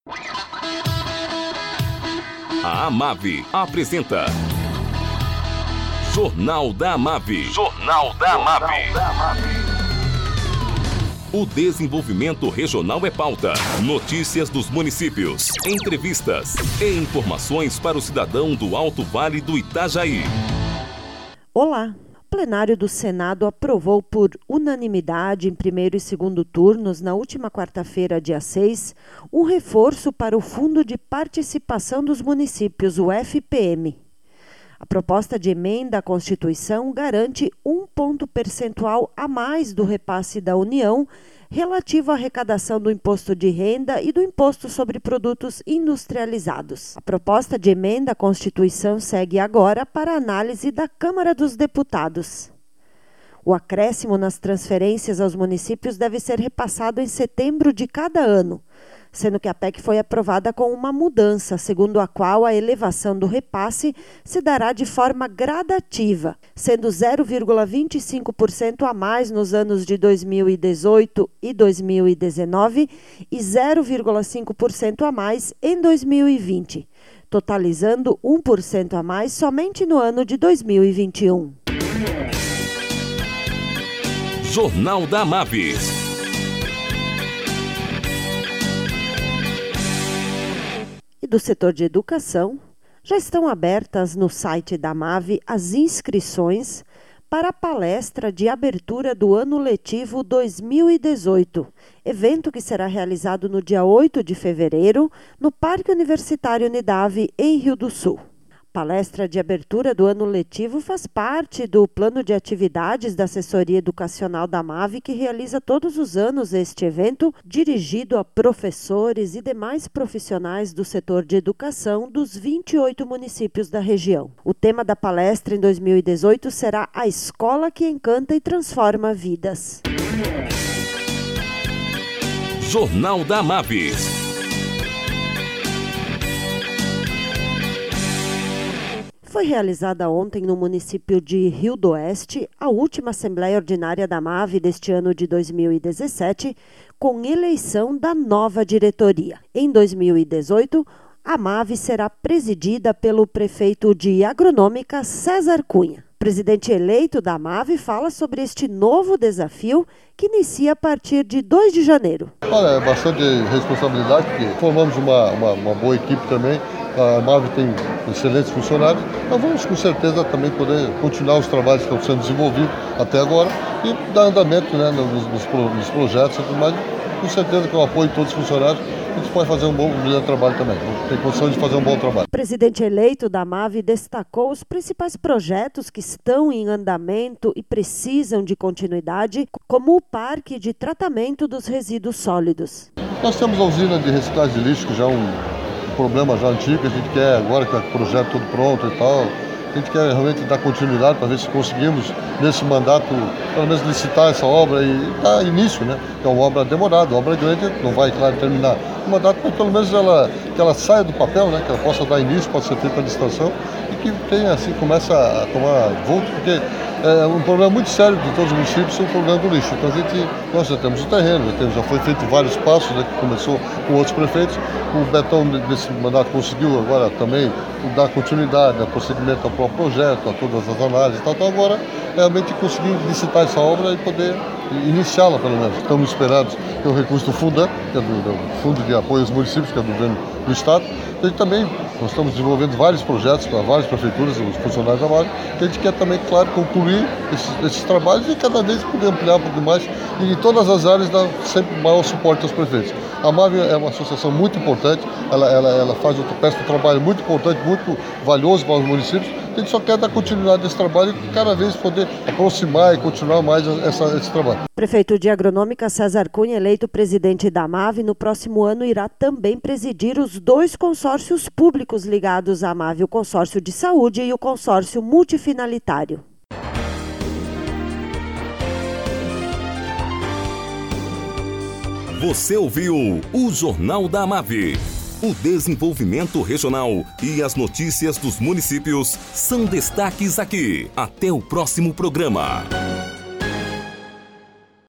A Amave apresenta Jornal da Amave. Jornal da Amave. O desenvolvimento regional é pauta. Notícias dos municípios, entrevistas e informações para o cidadão do Alto Vale do Itajaí. Olá! O plenário do Senado aprovou por unanimidade em primeiro e segundo turnos, na última quarta-feira, dia 6, um reforço para o Fundo de Participação dos Municípios, o FPM. A proposta de emenda à Constituição garante 1 ponto percentual a mais do repasse da União relativo à arrecadação do imposto de renda e do imposto sobre produtos industrializados. A proposta de emenda à Constituição segue agora para análise da Câmara dos Deputados. O acréscimo nas transferências aos municípios deve ser repassado em setembro de cada ano, sendo que a PEC foi aprovada com uma mudança, segundo a qual a elevação do repasse se dará de forma gradativa, sendo 0,25% a mais nos anos de 2018 e 2019 e 0,5% a mais em 2020, totalizando 1% a mais somente no ano de 2021. Jornal da Amave. Do setor de educação, já estão abertas no site da Amave as inscrições para a palestra de abertura do ano letivo 2018, evento que será realizado no dia 8 de fevereiro, no Parque Universitário Unidave, em Rio do Sul. Palestra de abertura do ano letivo faz parte do plano de atividades da Assessoria Educacional da Amave, que realiza todos os anos este evento, dirigido a professores e demais profissionais do setor de educação dos 28 municípios da região. O tema da palestra em 2018 será A Escola que Encanta e Transforma Vidas. Jornal da Amave. Foi realizada ontem no município de Rio do Oeste a última Assembleia Ordinária da Amave deste ano de 2017, com eleição da nova diretoria. Em 2018, a Amave será presidida pelo prefeito de Agronômica, César Cunha. O presidente eleito da Amave fala sobre este novo desafio que inicia a partir de 2 de janeiro. Olha, é bastante responsabilidade, porque formamos uma boa equipe também. A Amave tem excelentes funcionários. Nós vamos com certeza também poder continuar os trabalhos que estão sendo desenvolvidos até agora e dar andamento, né, nos projetos e tudo mais. Com certeza, com o apoio de todos os funcionários, a gente pode fazer um brilhante trabalho também. Tem condição de fazer um bom trabalho. O presidente eleito da Amave destacou os principais projetos que estão em andamento e precisam de continuidade, como o Parque de Tratamento dos Resíduos Sólidos. Nós temos a usina de reciclagem de lixo, que já é um problema já antigo, a gente quer agora que o projeto todo pronto e tal, a gente quer realmente dar continuidade para ver se conseguimos nesse mandato, pelo menos licitar essa obra e dar início, né? Que é uma obra demorada, uma obra grande, não vai, claro, terminar o mandato, mas pelo menos que ela saia do papel, né? Que ela possa dar início, possa ser feita a licitação e que tenha, assim, comece a tomar vulto, porque é um problema muito sério de todos os municípios, é o problema do lixo. Então nós já temos o terreno, já foi feito vários passos, né, que começou com outros prefeitos. O Betão, nesse mandato, conseguiu agora também dar continuidade, né, prosseguimento ao próprio projeto, a todas as análises e tal. Então agora realmente conseguir licitar essa obra e poder iniciá-la, pelo menos. Estamos esperados que o recurso do Fundan, que é do Fundo de Apoio aos Municípios, que é do governo do Estado. E também nós estamos desenvolvendo vários projetos para várias prefeituras, os funcionários da Amave, que a gente quer também, claro, concluir esses trabalhos e cada vez poder ampliar um pouco mais e em todas as áreas dar sempre maior suporte aos prefeitos. A Amave é uma associação muito importante, ela faz um trabalho muito importante, muito valioso para os municípios. A gente só quer dar continuidade desse trabalho e cada vez poder aproximar e continuar mais esse trabalho. Prefeito de Agronômica, César Cunha, eleito presidente da Amave, no próximo ano irá também presidir os 2 consórcios públicos ligados à Amave, o consórcio de saúde e o consórcio multifinalitário. Você ouviu o Jornal da Amave. O desenvolvimento regional e as notícias dos municípios são destaques aqui. Até o próximo programa.